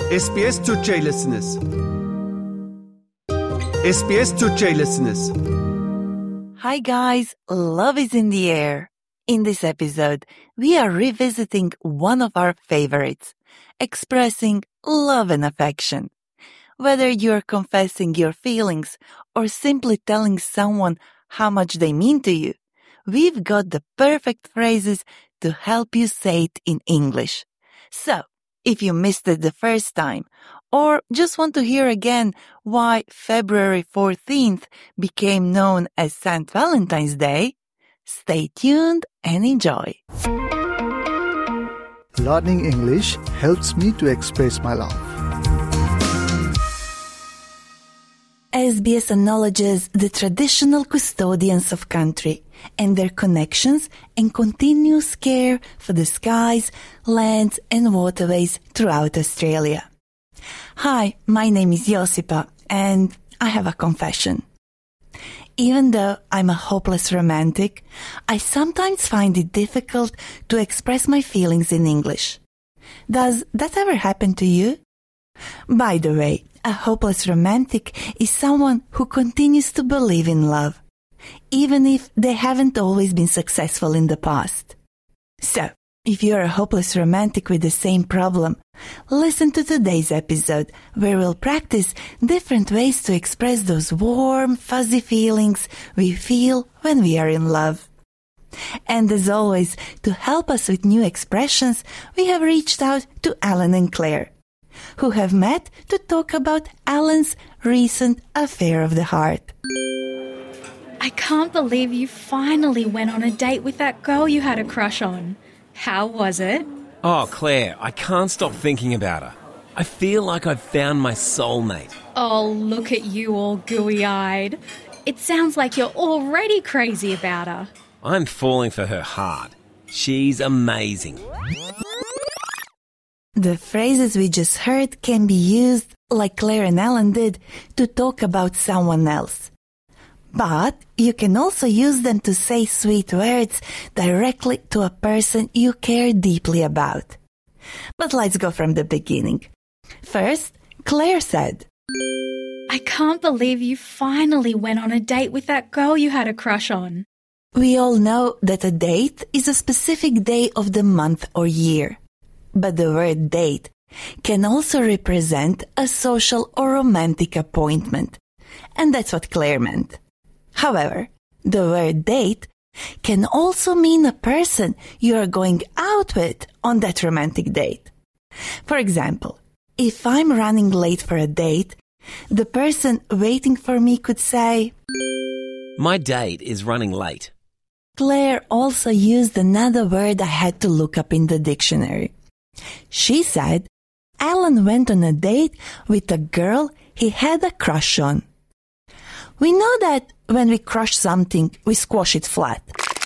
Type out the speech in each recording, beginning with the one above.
SBS Türkçe'ylesiniz. SBS Türkçe'ylesiniz. Hi guys, love is in the air. In this episode, we are revisiting one of our favorites, expressing love and affection. Whether you're confessing your feelings or simply telling someone how much they mean to you, we've got the perfect phrases to help you say it in English. So, if you missed it the first time, or just want to hear again why February 14th became known as St. Valentine's Day, stay tuned and enjoy. Learning English helps me to express my love. SBS acknowledges the traditional custodians of country and their connections and continuous care for the skies, lands and waterways throughout Australia. Hi, my name is Josipa and I have a confession. Even though I'm a hopeless romantic, I sometimes find it difficult to express my feelings in English. Does that ever happen to you? By the way, a hopeless romantic is someone who continues to believe in love, even if they haven't always been successful in the past. So, if you're a hopeless romantic with the same problem, listen to today's episode where we'll practice different ways to express those warm, fuzzy feelings we feel when we are in love. And as always, to help us with new expressions, we have reached out to Alan and Claire, who have met to talk about Alan's recent affair of the heart. I can't believe you finally went on a date with that girl you had a crush on. How was it? Oh, Claire, I can't stop thinking about her. I feel like I've found my soulmate. Oh, look at you all gooey-eyed. It sounds like you're already crazy about her. I'm falling for her hard. She's amazing. The phrases we just heard can be used, like Claire and Alan did, to talk about someone else. But you can also use them to say sweet words directly to a person you care deeply about. But let's go from the beginning. First, Claire said, I can't believe you finally went on a date with that girl you had a crush on. We all know that a date is a specific day of the month or year. But the word date can also represent a social or romantic appointment. And that's what Claire meant. However, the word date can also mean a person you are going out with on that romantic date. For example, if I'm running late for a date, the person waiting for me could say, My date is running late. Claire also used another word I had to look up in the dictionary. She said, Alan went on a date with a girl he had a crush on. We know that when we crush something, we squash it flat.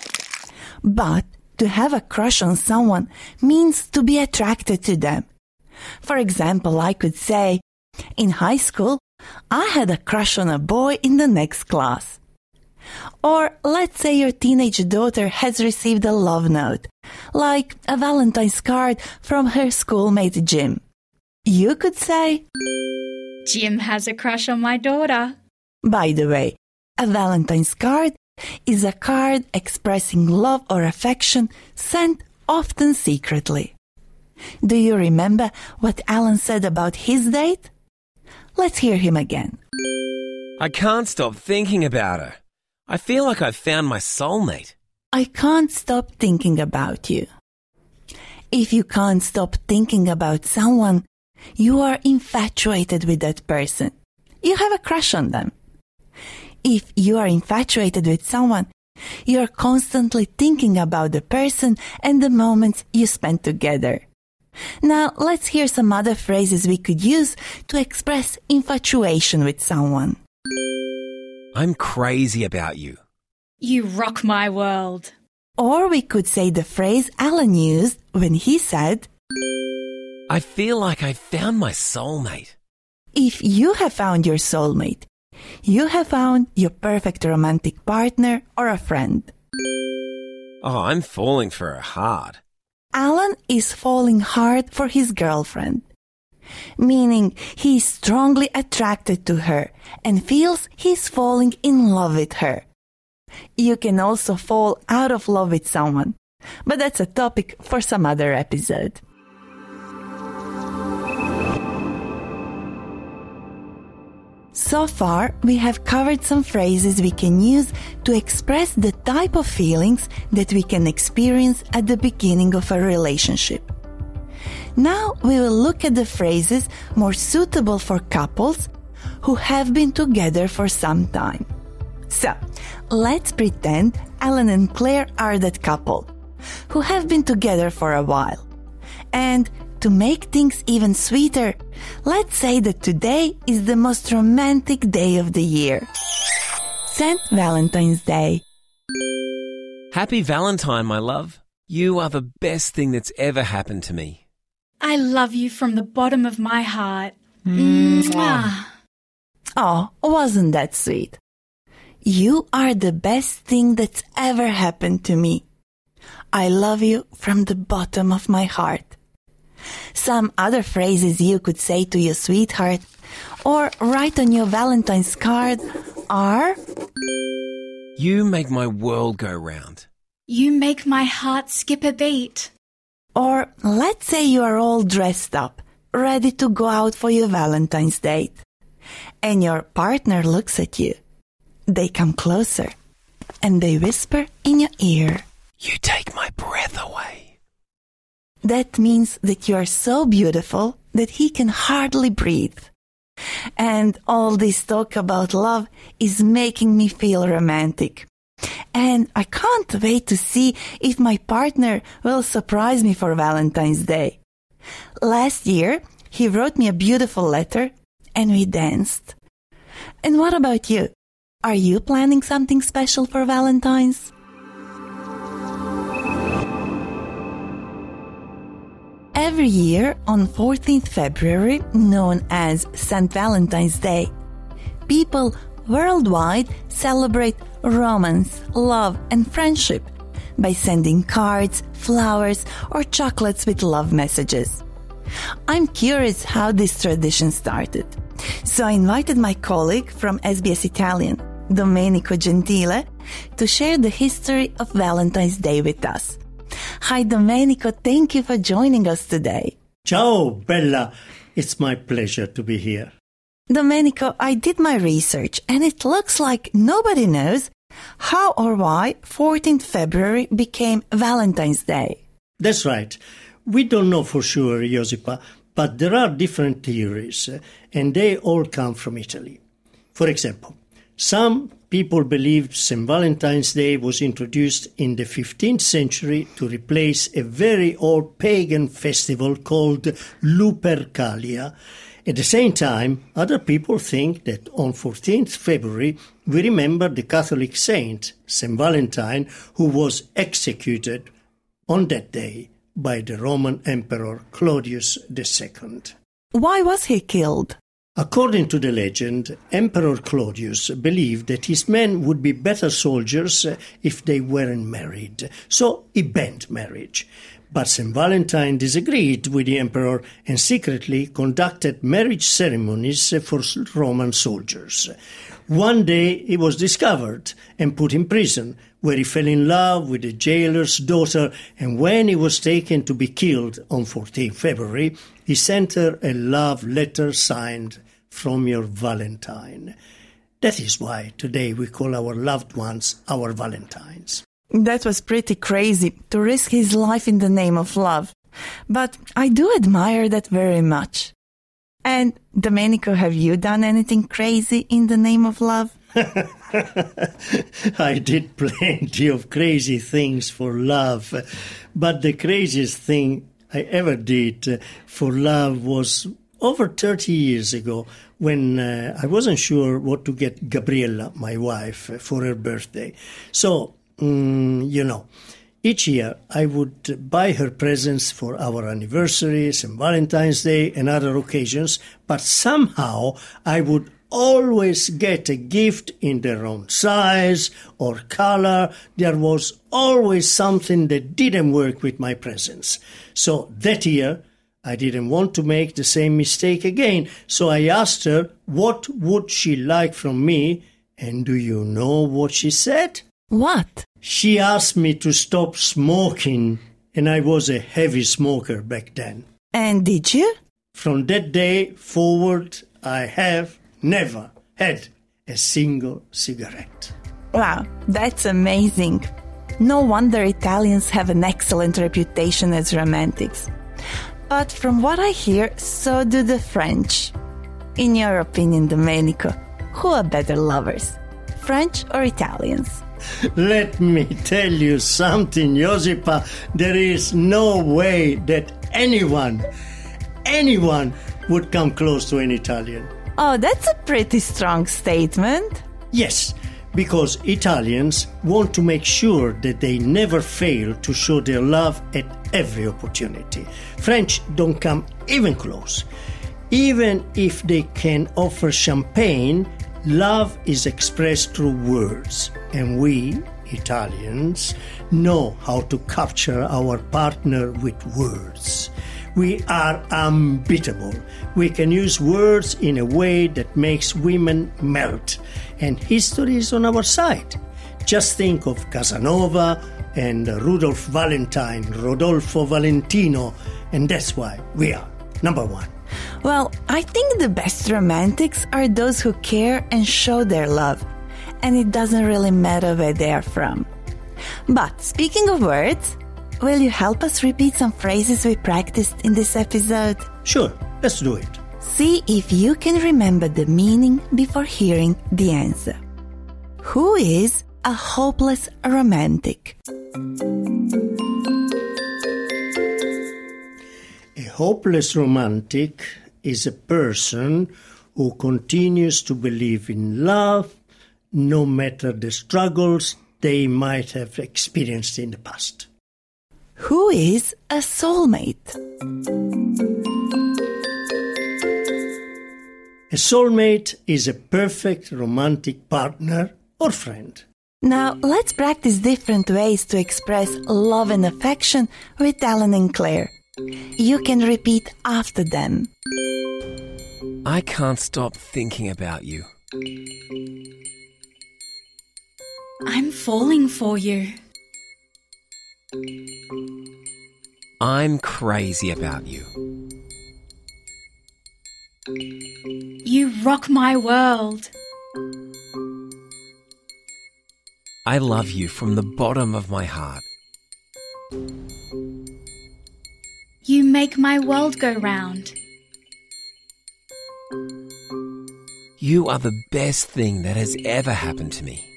But to have a crush on someone means to be attracted to them. For example, I could say, in high school, I had a crush on a boy in the next class. Or let's say your teenage daughter has received a love note, like a Valentine's card from her schoolmate Jim. You could say, Jim has a crush on my daughter. By the way, a Valentine's card is a card expressing love or affection sent often secretly. Do you remember what Alan said about his date? Let's hear him again. I can't stop thinking about her. I feel like I've found my soulmate. I can't stop thinking about you. If you can't stop thinking about someone, you are infatuated with that person. You have a crush on them. If you are infatuated with someone, you are constantly thinking about the person and the moments you spent together. Now, let's hear some other phrases we could use to express infatuation with someone. I'm crazy about you. You rock my world. Or we could say the phrase Alan used when he said, I feel like I found my soulmate. If you have found your soulmate, you have found your perfect romantic partner or a friend. Oh, I'm falling for her hard. Alan is falling hard for his girlfriend. meaning he is strongly attracted to her and feels he's falling in love with her. You can also fall out of love with someone, but that's a topic for some other episode. So far, we have covered some phrases we can use to express the type of feelings that we can experience at the beginning of a relationship. Now we will look at the phrases more suitable for couples who have been together for some time. So, let's pretend Alan and Claire are that couple who have been together for a while. And to make things even sweeter, let's say that today is the most romantic day of the year. St. Valentine's Day. Happy Valentine, my love. You are the best thing that's ever happened to me. I love you from the bottom of my heart. Mwah. Oh, wasn't that sweet? You are the best thing that's ever happened to me. I love you from the bottom of my heart. Some other phrases you could say to your sweetheart or write on your Valentine's card are: You make my world go round. You make my heart skip a beat. Or let's say you are all dressed up, ready to go out for your Valentine's date, and your partner looks at you. They come closer and they whisper in your ear, You take my breath away. That means that you are so beautiful that he can hardly breathe. And all this talk about love is making me feel romantic. And I can't wait to see if my partner will surprise me for Valentine's Day. Last year, he wrote me a beautiful letter and we danced. And what about you? Are you planning something special for Valentine's? Every year on 14th February, known as St. Valentine's Day, people worldwide celebrate romance, love, and friendship by sending cards, flowers, or chocolates with love messages. I'm curious how this tradition started, so I invited my colleague from SBS Italian, Domenico Gentile, to share the history of Valentine's Day with us. Hi Domenico, thank you for joining us today. Ciao, Bella. It's my pleasure to be here. Domenico, I did my research and it looks like nobody knows how or why 14th February became Valentine's Day. That's right. We don't know for sure, Josipa, but there are different theories and they all come from Italy. For example, some people believed St. Valentine's Day was introduced in the 15th century to replace a very old pagan festival called Lupercalia. At the same time, other people think that on 14th February we remember the Catholic saint, St. Valentine, who was executed on that day by the Roman Emperor Claudius II. Why was he killed? According to the legend, Emperor Claudius believed that his men would be better soldiers if they weren't married, so he banned marriage. But St. Valentine disagreed with the emperor and secretly conducted marriage ceremonies for Roman soldiers. One day he was discovered and put in prison, where he fell in love with the jailer's daughter, and when he was taken to be killed on 14 February, he sent her a love letter signed "From your Valentine." That is why today we call our loved ones our Valentines. That was pretty crazy, to risk his life in the name of love. But I do admire that very much. And, Domenico, have you done anything crazy in the name of love? I did plenty of crazy things for love, but the craziest thing I ever did for love was over 30 years ago, when I wasn't sure what to get Gabriella, my wife, for her birthday. So, each year I would buy her presents for our anniversary, St. Valentine's Day, and other occasions, but somehow I would always get a gift in the wrong size or color. There was always something that didn't work with my presents. So that year I didn't want to make the same mistake again, so I asked her what would she like from me, and do you know what she said? What? She asked me to stop smoking, and I was a heavy smoker back then. And did you? From that day forward, I have never had a single cigarette. Wow, that's amazing. No wonder Italians have an excellent reputation as romantics. But from what I hear, so do the French. In your opinion, Domenico, who are better lovers, French or Italians? Let me tell you something, Josipa. There is no way that anyone would come close to an Italian. Oh, that's a pretty strong statement. Yes, because Italians want to make sure that they never fail to show their love at every opportunity. French don't come even close. Even if they can offer champagne, love is expressed through words. And we, Italians, know how to capture our partner with words. We are unbeatable. We can use words in a way that makes women melt. And history is on our side. Just think of Casanova and Rudolph Valentine, Rodolfo Valentino, and that's why we are number one. Well, I think the best romantics are those who care and show their love. And it doesn't really matter where they are from. But speaking of words, will you help us repeat some phrases we practiced in this episode? Sure, let's do it. See if you can remember the meaning before hearing the answer. Who is a hopeless romantic? A hopeless romantic is a person who continues to believe in love no matter the struggles they might have experienced in the past. Who is a soulmate? A soulmate is a perfect romantic partner or friend. Now, let's practice different ways to express love and affection with Alan and Claire. You can repeat after them. I can't stop thinking about you. I'm falling for you. I'm crazy about you. You rock my world. I love you from the bottom of my heart. You make my world go round. You are the best thing that has ever happened to me.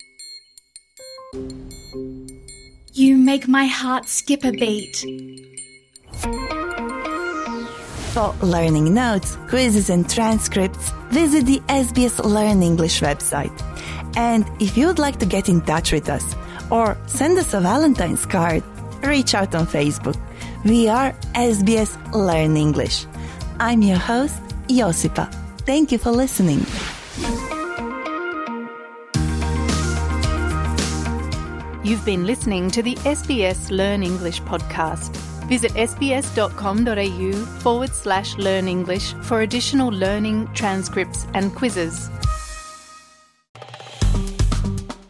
You make my heart skip a beat. For learning notes, quizzes and transcripts, visit the SBS Learn English website. And if you would like to get in touch with us or send us a Valentine's card, reach out on Facebook. We are SBS Learn English. I'm your host, Josipa. Thank you for listening. You've been listening to the SBS Learn English podcast. Visit sbs.com.au/learn English for additional learning, transcripts and quizzes.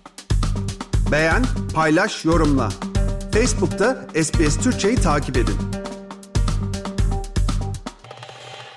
Beğen, paylaş, yorumla. Facebook'ta SBS Türkçe'yi takip edin.